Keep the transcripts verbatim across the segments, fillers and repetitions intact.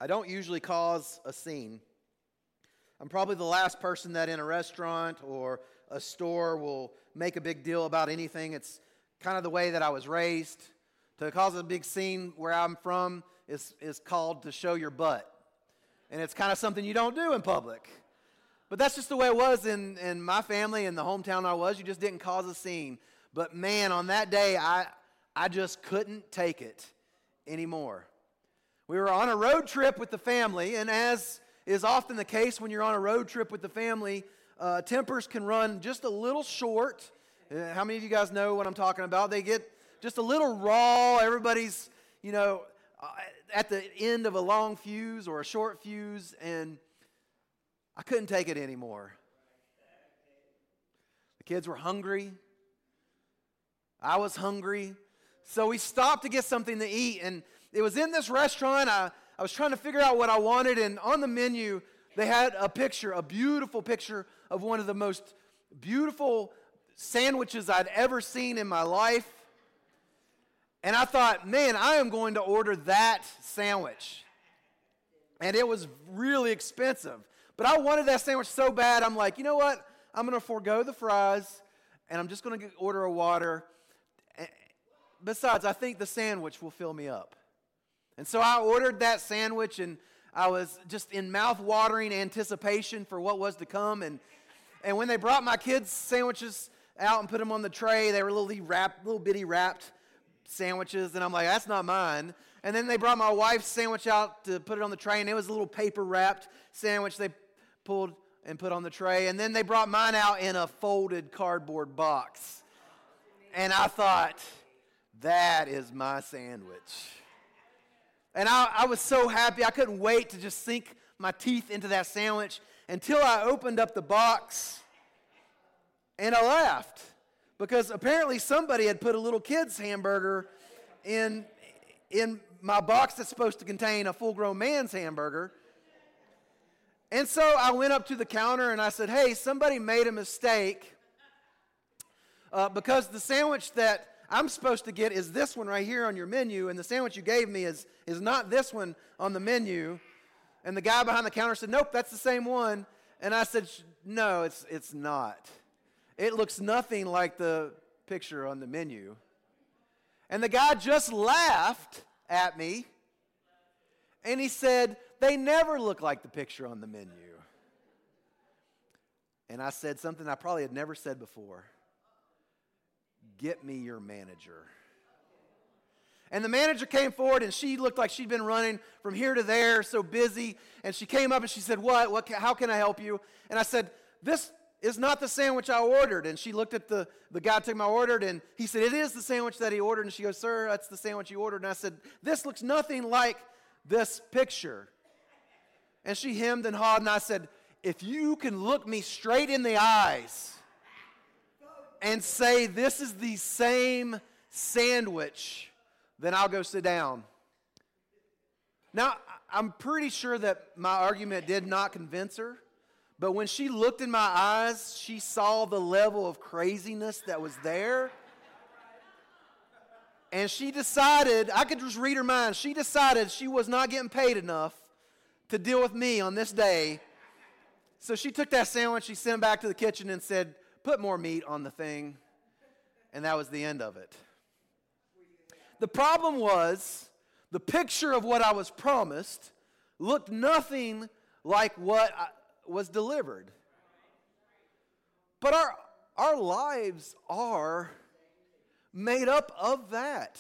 I don't usually cause a scene. I'm probably the last person that in a restaurant or a store will make a big deal about anything. It's kind of the way that I was raised. To cause a big scene where I'm from is, is called to show your butt. And it's kind of something you don't do in public. But that's just the way it was in, in my family and the hometown I was. You just didn't cause a scene. But man, on that day, I I just couldn't take it anymore. We were on a road trip with the family, and as is often the case when you're on a road trip with the family, uh, tempers can run just a little short. Uh, how many of you guys know what I'm talking about? They get just a little raw. Everybody's, you know, uh, at the end of a long fuse or a short fuse, and I couldn't take it anymore. The kids were hungry. I was hungry. So we stopped to get something to eat, and it was in this restaurant. I, I was trying to figure out what I wanted, and on the menu, they had a picture, a beautiful picture of one of the most beautiful sandwiches I'd ever seen in my life. And I thought, man, I am going to order that sandwich. And it was really expensive. But I wanted that sandwich so bad, I'm like, you know what? I'm going to forego the fries, and I'm just going to order a water. Besides, I think the sandwich will fill me up. And so I ordered that sandwich, and I was just in mouth-watering anticipation for what was to come. And, and when they brought my kids' sandwiches out and put them on the tray, they were little wrapped, little bitty wrapped sandwiches, and I'm like, that's not mine. And then they brought my wife's sandwich out to put it on the tray, and it was a little paper-wrapped sandwich they pulled and put on the tray. And then they brought mine out in a folded cardboard box. And I thought, that is my sandwich. And I, I was so happy. I couldn't wait to just sink my teeth into that sandwich until I opened up the box, and I laughed because apparently somebody had put a little kid's hamburger in, in my box that's supposed to contain a full-grown man's hamburger. And so I went up to the counter and I said, hey, somebody made a mistake uh, because the sandwich that I'm supposed to get is this one right here on your menu, and the sandwich you gave me is, is not this one on the menu. And the guy behind the counter said, nope, that's the same one. And I said, no, it's it's not. It looks nothing like the picture on the menu. And the guy just laughed at me, and he said, they never look like the picture on the menu. And I said something I probably had never said before. Get me your manager. And the manager came forward, and she looked like she'd been running from here to there, so busy. And she came up and she said, what? What? How can I help you? And I said, this is not the sandwich I ordered. And she looked at the, the guy who took my order, and he said, it is the sandwich that he ordered. And she goes, sir, that's the sandwich you ordered. And I said, this looks nothing like this picture. And she hemmed and hawed, and I said, if you can look me straight in the eyes and say this is the same sandwich, then I'll go sit down. Now, I'm pretty sure that my argument did not convince her, but when she looked in my eyes, she saw the level of craziness that was there. And she decided, I could just read her mind, she decided she was not getting paid enough to deal with me on this day. So she took that sandwich, she sent it back to the kitchen and said, put more meat on the thing. And that was the end of it. The problem was, the picture of what I was promised looked nothing like what I, was delivered. But our, our lives are made up of that.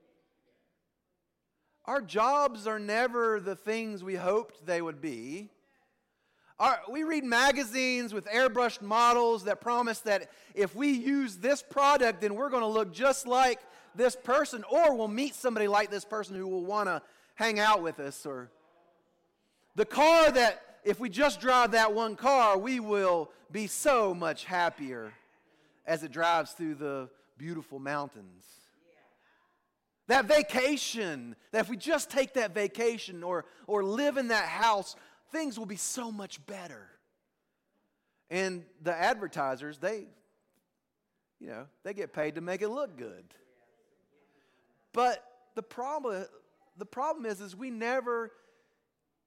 Our jobs are never the things we hoped they would be. Our, we read magazines with airbrushed models that promise that if we use this product, then we're going to look just like this person, or we'll meet somebody like this person who will want to hang out with us. Or the car that, if we just drive that one car, we will be so much happier as it drives through the beautiful mountains. That vacation, that if we just take that vacation or, or live in that house, things will be so much better. And the advertisers, they, you know, they get paid to make it look good. But the problem, the problem is, is we never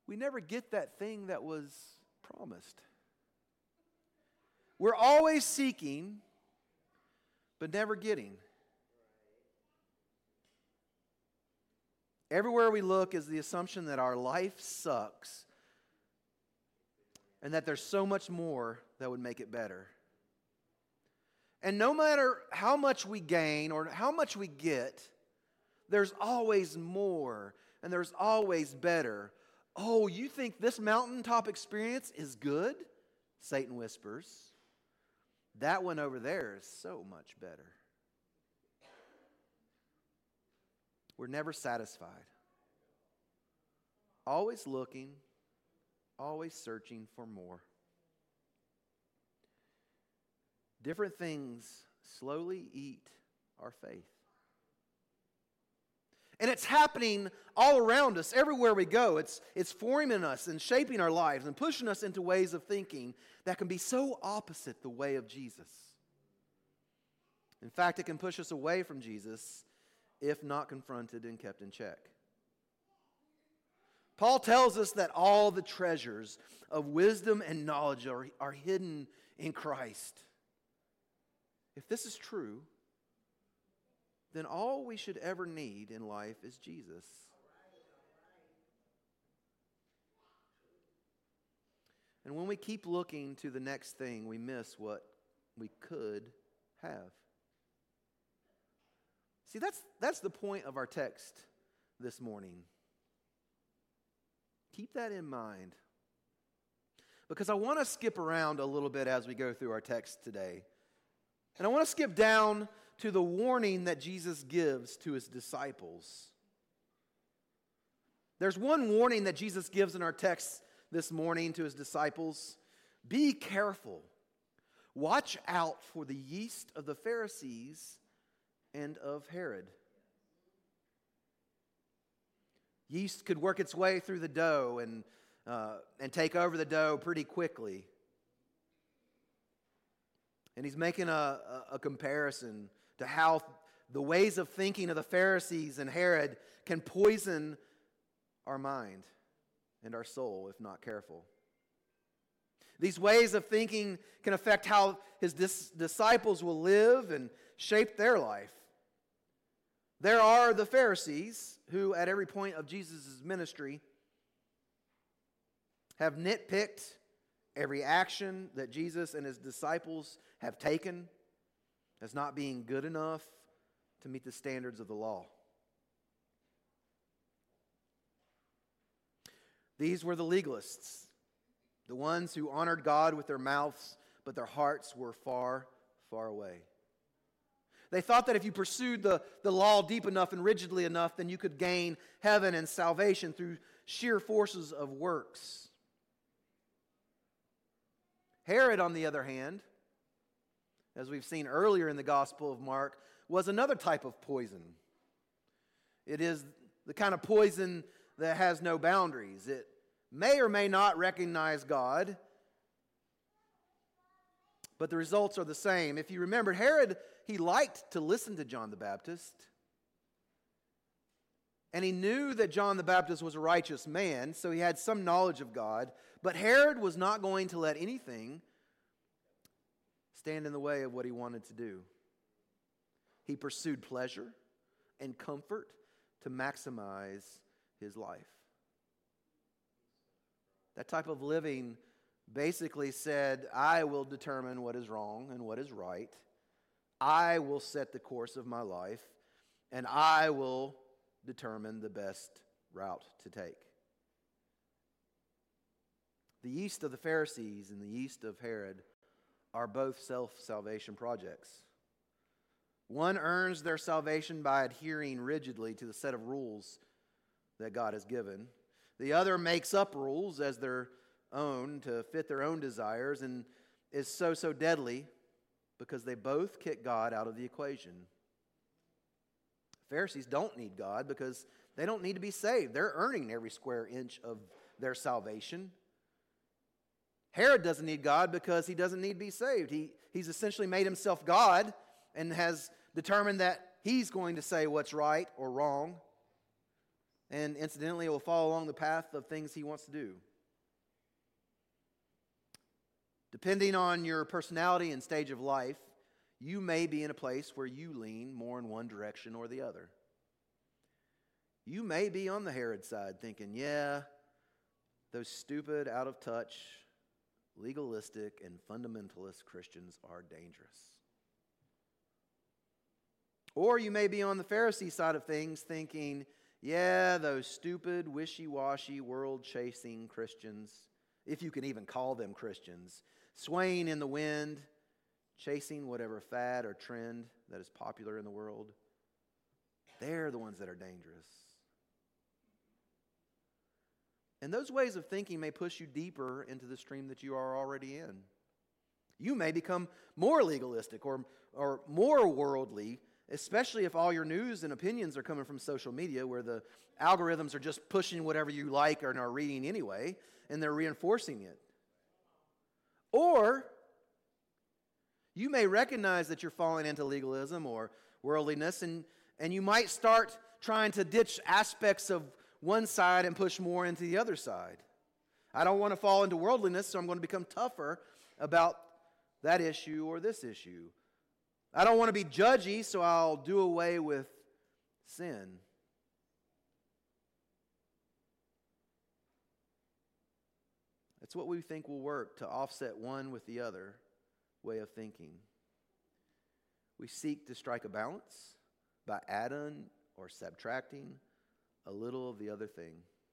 we never get that thing that was promised. We're always seeking, but never getting. Everywhere we look is the assumption that our life sucks and that there's so much more that would make it better. And no matter how much we gain or how much we get, there's always more and there's always better. Oh, you think this mountaintop experience is good? Satan whispers. That one over there is so much better. We're never satisfied. Always looking, always searching for more. Different things slowly eat our faith. And it's happening all around us, everywhere we go. It's, it's forming us and shaping our lives and pushing us into ways of thinking that can be so opposite the way of Jesus. In fact, it can push us away from Jesus if not confronted and kept in check. Paul tells us that all the treasures of wisdom and knowledge are, are hidden in Christ. If this is true, then all we should ever need in life is Jesus. And when we keep looking to the next thing, we miss what we could have. See, that's, that's the point of our text this morning. Keep that in mind. Because I want to skip around a little bit as we go through our text today. And I want to skip down to the warning that Jesus gives to his disciples. There's one warning that Jesus gives in our text this morning to his disciples. Be careful. Watch out for the yeast of the Pharisees and of Herod. Yeast could work its way through the dough and, uh, and take over the dough pretty quickly. And he's making a, a, a comparison to how the ways of thinking of the Pharisees and Herod can poison our mind and our soul if not careful. These ways of thinking can affect how his dis- disciples will live and shape their life. There are the Pharisees who, at every point of Jesus' ministry, have nitpicked every action that Jesus and his disciples have taken as not being good enough to meet the standards of the law. These were the legalists, the ones who honored God with their mouths, but their hearts were far, far away. They thought that if you pursued the, the law deep enough and rigidly enough, then you could gain heaven and salvation through sheer forces of works. Herod, on the other hand, as we've seen earlier in the Gospel of Mark, was another type of poison. It is the kind of poison that has no boundaries. It may or may not recognize God, but the results are the same. If you remember, Herod, he liked to listen to John the Baptist. And he knew that John the Baptist was a righteous man, so he had some knowledge of God. But Herod was not going to let anything stand in the way of what he wanted to do. He pursued pleasure and comfort to maximize his life. That type of living basically said, I will determine what is wrong and what is right. I will set the course of my life, and I will determine the best route to take. The yeast of the Pharisees and the yeast of Herod are both self-salvation projects. One earns their salvation by adhering rigidly to the set of rules that God has given. The other makes up rules as their own to fit their own desires and is so, so deadly because they both kick God out of the equation. Pharisees don't need God because they don't need to be saved. They're earning every square inch of their salvation. Herod doesn't need God because he doesn't need to be saved. He, he's essentially made himself God and has determined that he's going to say what's right or wrong. And incidentally, it will follow along the path of things he wants to do. Depending on your personality and stage of life, you may be in a place where you lean more in one direction or the other. You may be on the Herod side thinking, yeah, those stupid, out of touch, legalistic, and fundamentalist Christians are dangerous. Or you may be on the Pharisee side of things thinking, yeah, those stupid, wishy-washy, world-chasing Christians, if you can even call them Christians, swaying in the wind, chasing whatever fad or trend that is popular in the world, they're the ones that are dangerous. And those ways of thinking may push you deeper into the stream that you are already in. You may become more legalistic or, or more worldly, especially if all your news and opinions are coming from social media, where the algorithms are just pushing whatever you like or are reading anyway, and they're reinforcing it. Or you may recognize that you're falling into legalism or worldliness, and, and you might start trying to ditch aspects of one side and push more into the other side. I don't want to fall into worldliness, so I'm going to become tougher about that issue or this issue. I don't want to be judgy, so I'll do away with sin. It's what we think will work to offset one with the other way of thinking. We seek to strike a balance by adding or subtracting a little of the other thing.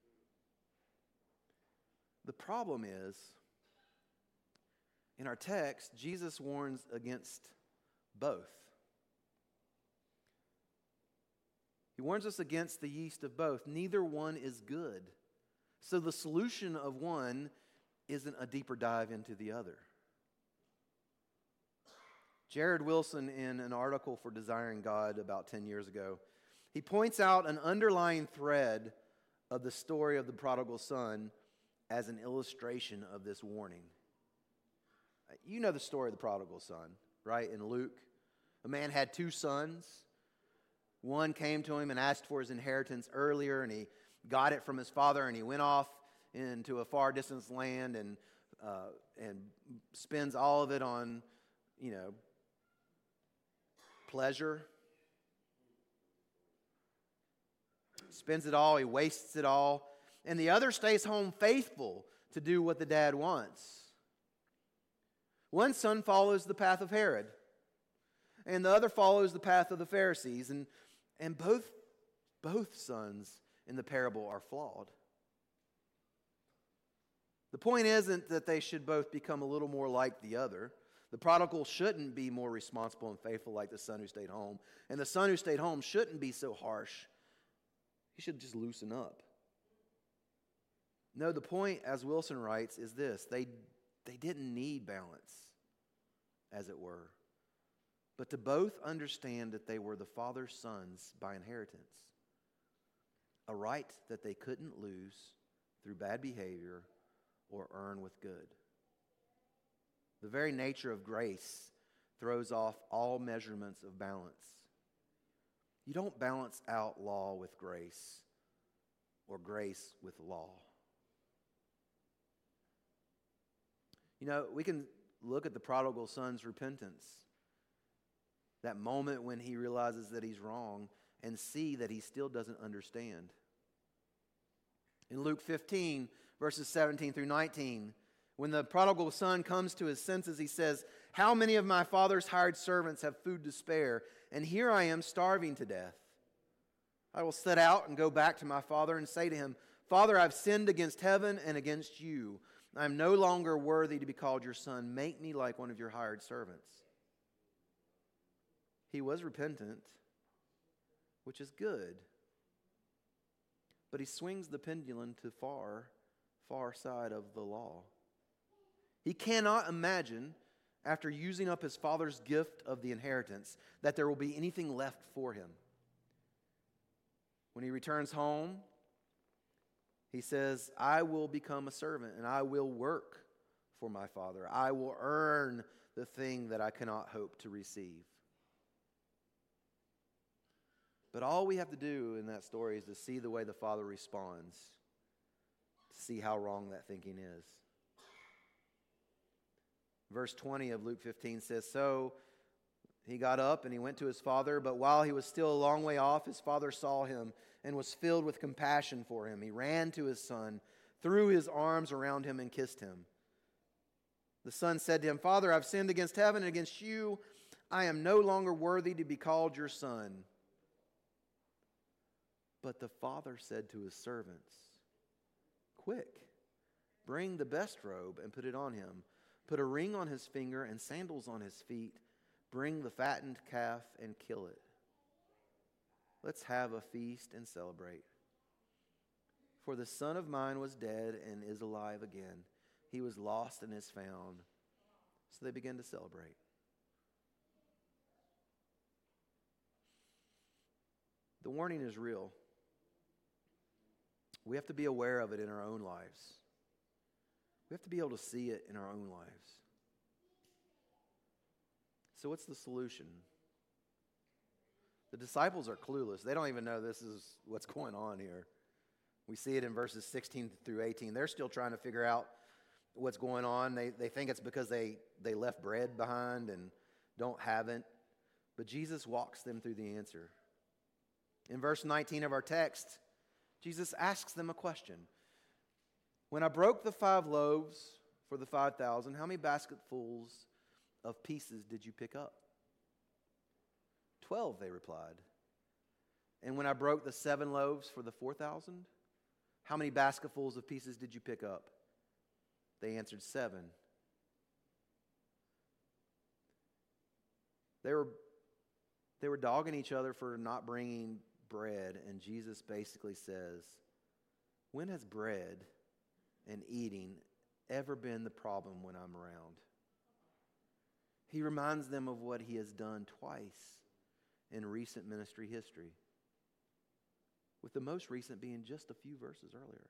The problem is, in our text, Jesus warns against both. He warns us against the yeast of both. Neither one is good. So the solution of one isn't a deeper dive into the other. Jared Wilson, in an article for Desiring God about ten years ago, he points out an underlying thread of the story of the prodigal son as an illustration of this warning. You know the story of the prodigal son, right? In Luke, a man had two sons. One came to him and asked for his inheritance earlier, and he got it from his father, and he went off into a far distance land and uh, and spends all of it on, you know, pleasure. Spends it all, he wastes it all. And the other stays home faithful to do what the dad wants. One son follows the path of Herod, and the other follows the path of the Pharisees. And, and both, both sons in the parable are flawed. The point isn't that they should both become a little more like the other. The prodigal shouldn't be more responsible and faithful like the son who stayed home. And the son who stayed home shouldn't be so harsh. He should just loosen up. No, the point, as Wilson writes, is this. They, they didn't need balance, as it were, but to both understand that they were the father's sons by inheritance, a right that they couldn't lose through bad behavior or earn with good. The very nature of grace throws off all measurements of balance. You don't balance out law with grace or grace with law. You know, we can look at the prodigal son's repentance, that moment when he realizes that he's wrong, and see that he still doesn't understand. In Luke fifteen, verses seventeen through nineteen, when the prodigal son comes to his senses, he says, "How many of my father's hired servants have food to spare, and here I am starving to death? I will set out and go back to my father and say to him, 'Father, I've sinned against heaven and against you. I am no longer worthy to be called your son. Make me like one of your hired servants.'" He was repentant, which is good. But he swings the pendulum to far, far side of the law. He cannot imagine, after using up his father's gift of the inheritance, that there will be anything left for him. When he returns home, he says, "I will become a servant and I will work for my father. I will earn the thing that I cannot hope to receive." But all we have to do in that story is to see the way the Father responds, to see how wrong that thinking is. Verse twenty of Luke fifteen says, "So he got up and he went to his father, but while he was still a long way off, his father saw him and was filled with compassion for him. He ran to his son, threw his arms around him, and kissed him. The son said to him, 'Father, I've sinned against heaven and against you. I am no longer worthy to be called your son.' But the father said to his servants, 'Quick, bring the best robe and put it on him. Put a ring on his finger and sandals on his feet. Bring the fattened calf and kill it. Let's have a feast and celebrate. For the son of mine was dead and is alive again. He was lost and is found.' So they began to celebrate." The warning is real. We have to be aware of it in our own lives. We have to be able to see it in our own lives. So what's the solution? The disciples are clueless. They don't even know this is what's going on here. We see it in verses sixteen through eighteen. They're still trying to figure out what's going on. They, they think it's because they, they left bread behind and don't have it. But Jesus walks them through the answer. In verse nineteen of our text, Jesus asks them a question. "When I broke the five loaves for the five thousand, how many basketfuls of pieces did you pick up?" Twelve, they replied. "And when I broke the seven loaves for the four thousand, how many basketfuls of pieces did you pick up?" They answered, "Seven." They were, they were dogging each other for not bringing bread, and Jesus basically says, "When has bread and eating ever been the problem when I'm around?" He reminds them of what he has done twice in recent ministry history, with the most recent being just a few verses earlier.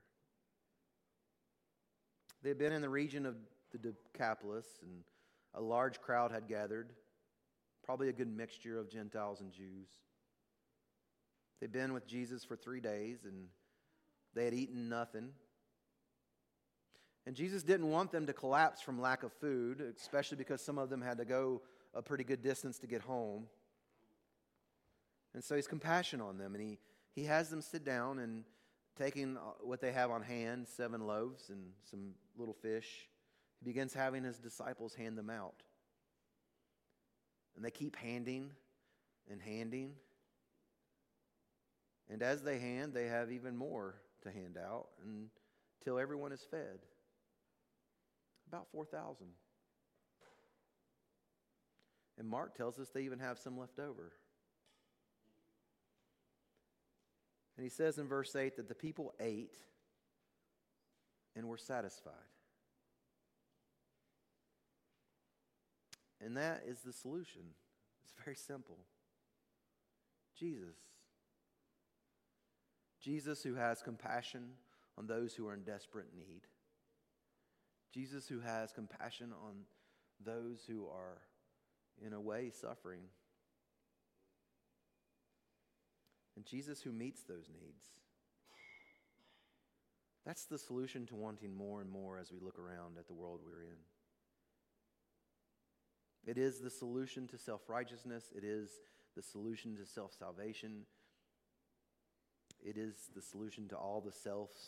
They had been in the region of the Decapolis, and a large crowd had gathered, probably a good mixture of Gentiles and Jews. They'd been with Jesus for three days, and they had eaten nothing. And Jesus didn't want them to collapse from lack of food, especially because some of them had to go a pretty good distance to get home. And so he's compassionate on them, and he, he has them sit down, and taking what they have on hand, seven loaves and some little fish, he begins having his disciples hand them out. And they keep handing and handing. And as they hand, they have even more to hand out until everyone is fed. About four thousand. And Mark tells us they even have some left over. And he says in verse eight that the people ate and were satisfied. And that is the solution. It's very simple. Jesus. Jesus, who has compassion on those who are in desperate need. Jesus, who has compassion on those who are, in a way, suffering. And Jesus, who meets those needs. That's the solution to wanting more and more as we look around at the world we're in. It is the solution to self-righteousness. It is the solution to self-salvation. It is the solution to all the selves.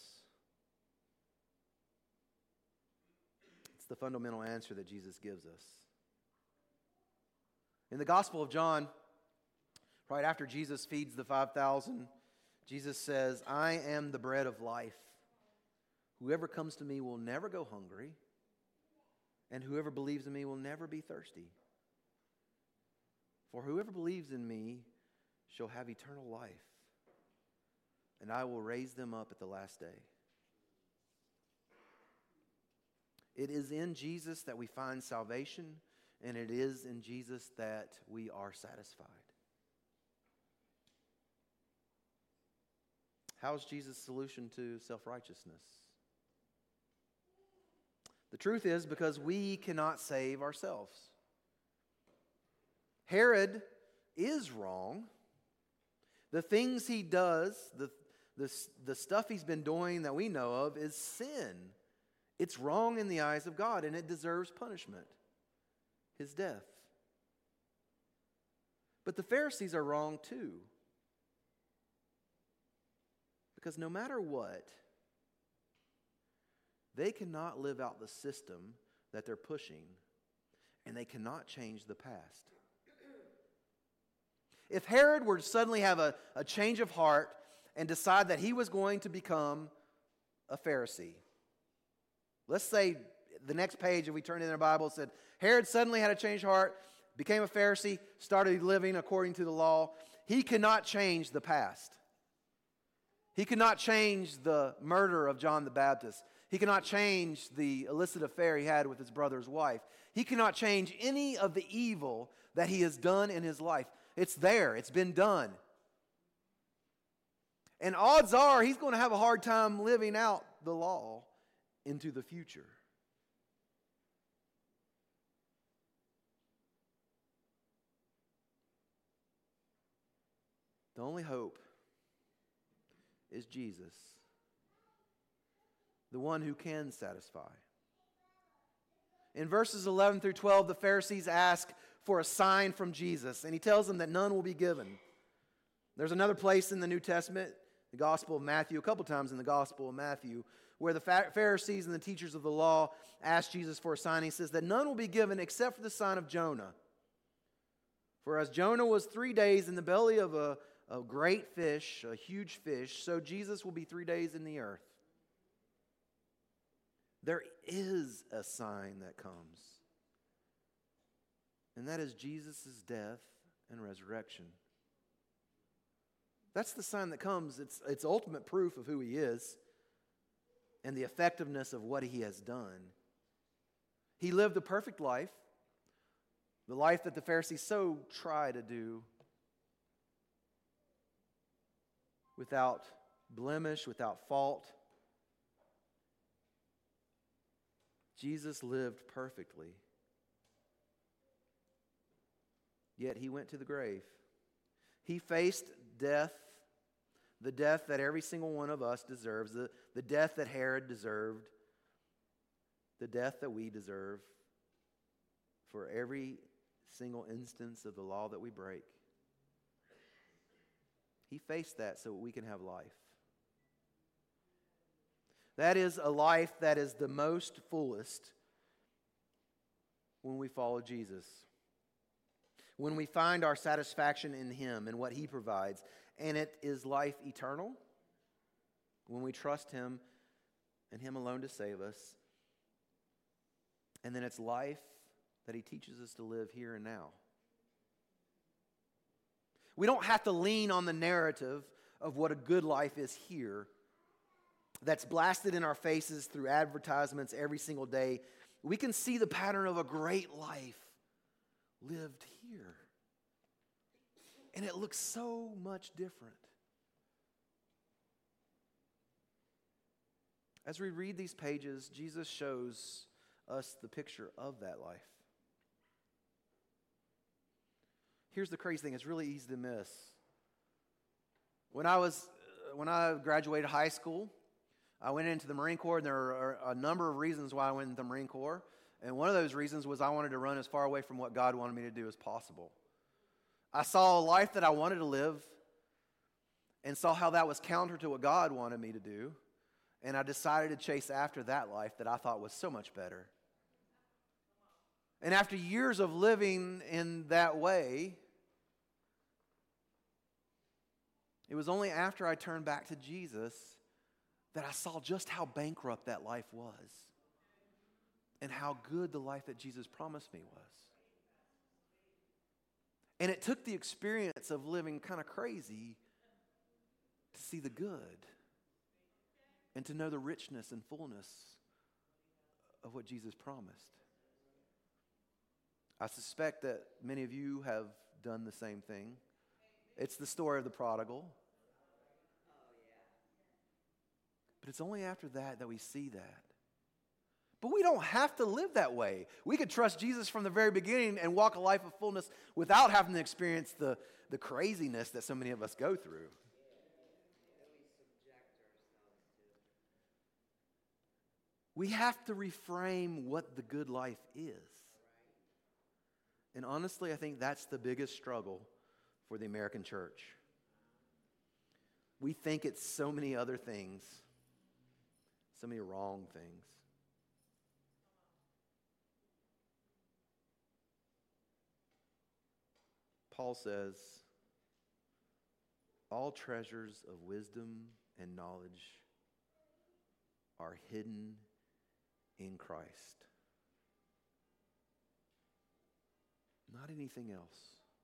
It's the fundamental answer that Jesus gives us. In the Gospel of John, right after Jesus feeds the five thousand, Jesus says, "I am the bread of life. Whoever comes to me will never go hungry, and whoever believes in me will never be thirsty. For whoever believes in me shall have eternal life, and I will raise them up at the last day." It is in Jesus that we find salvation, and it is in Jesus that we are satisfied. How is Jesus' solution to self-righteousness? The truth is, because we cannot save ourselves. Herod is wrong, The things he does, the, the, the stuff he's been doing that we know of is sin. It's wrong in the eyes of God, and it deserves punishment, his death. But the Pharisees are wrong too. Because no matter what, they cannot live out the system that they're pushing, and they cannot change the past. If Herod were to suddenly have a, a change of heart and decide that he was going to become a Pharisee, let's say the next page, if we turn in their Bible, said Herod suddenly had a change of heart, became a Pharisee, started living according to the law, he cannot change the past. He cannot change the murder of John the Baptist. He cannot change the illicit affair he had with his brother's wife. He cannot change any of the evil that he has done in his life. It's there. It's been done. And odds are he's going to have a hard time living out the law into the future. The only hope is Jesus, the one who can satisfy. In verses eleven through twelve, the Pharisees ask for a sign from Jesus, and he tells them that none will be given. There's another place in the New Testament, the Gospel of Matthew, a couple times in the Gospel of Matthew, where the Pharisees and the teachers of the law ask Jesus for a sign. He says that none will be given except for the sign of Jonah. For as Jonah was three days in the belly of a, a great fish, a huge fish, so Jesus will be three days in the earth. There is a sign that comes, and that is Jesus' death and resurrection. That's the sign that comes. It's, it's ultimate proof of who he is and the effectiveness of what he has done. He lived a perfect life, the life that the Pharisees so try to do, without blemish, without fault. Jesus lived perfectly. Yet he went to the grave. He faced death, the death that every single one of us deserves, the, the death that Herod deserved, the death that we deserve for every single instance of the law that we break. He faced that so we can have life. That is a life that is the most fullest when we follow Jesus. When we find our satisfaction in him and what he provides. And it is life eternal when we trust him and him alone to save us. And then it's life that he teaches us to live here and now. We don't have to lean on the narrative of what a good life is here that's blasted in our faces through advertisements every single day. We can see the pattern of a great life lived here. And it looks so much different. As we read these pages, Jesus shows us the picture of that life. Here's the crazy thing, it's really easy to miss. When I was when I graduated high school, I went into the Marine Corps, and there are a number of reasons why I went into the Marine Corps. And one of those reasons was I wanted to run as far away from what God wanted me to do as possible. I saw a life that I wanted to live and saw how that was counter to what God wanted me to do. And I decided to chase after that life that I thought was so much better. And after years of living in that way, it was only after I turned back to Jesus that I saw just how bankrupt that life was and how good the life that Jesus promised me was. And it took the experience of living kind of crazy to see the good and to know the richness and fullness of what Jesus promised. I suspect that many of you have done the same thing. It's the story of the prodigal. But it's only after that that we see that. But we don't have to live that way. We could trust Jesus from the very beginning and walk a life of fullness without having to experience the, the craziness that so many of us go through. We have to reframe what the good life is. And honestly, I think that's the biggest struggle for the American church. We think it's so many other things, so many wrong things. Paul says, all treasures of wisdom and knowledge are hidden in Christ. Not anything else.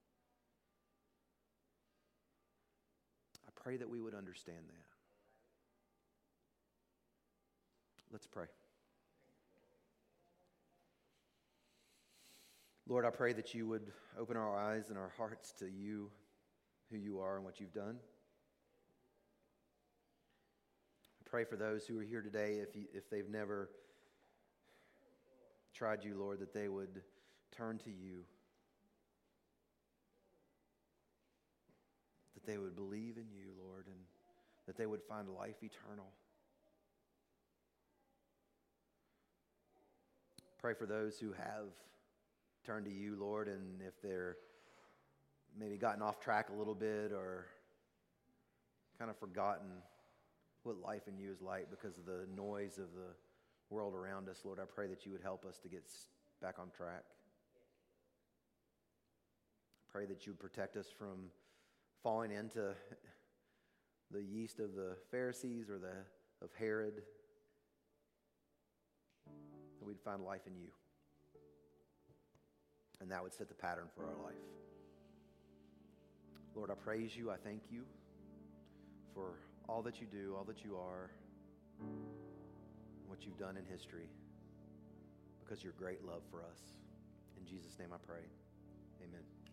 I pray that we would understand that. Let's pray. Lord, I pray that you would open our eyes and our hearts to you, who you are and what you've done. I pray for those who are here today, if you, if they've never tried you, Lord, that they would turn to you, that they would believe in you, Lord, and that they would find life eternal. Pray for those who have turned to you, Lord, and if they're maybe gotten off track a little bit or kind of forgotten what life in you is like because of the noise of the world around us, Lord, I pray that you would help us to get back on track. I pray that you would protect us from falling into the yeast of the Pharisees or the of Herod, that we'd find life in you. And that would set the pattern for our life. Lord, I praise you. I thank you for all that you do, all that you are, what you've done in history, because of your great love for us. In Jesus' name I pray. Amen.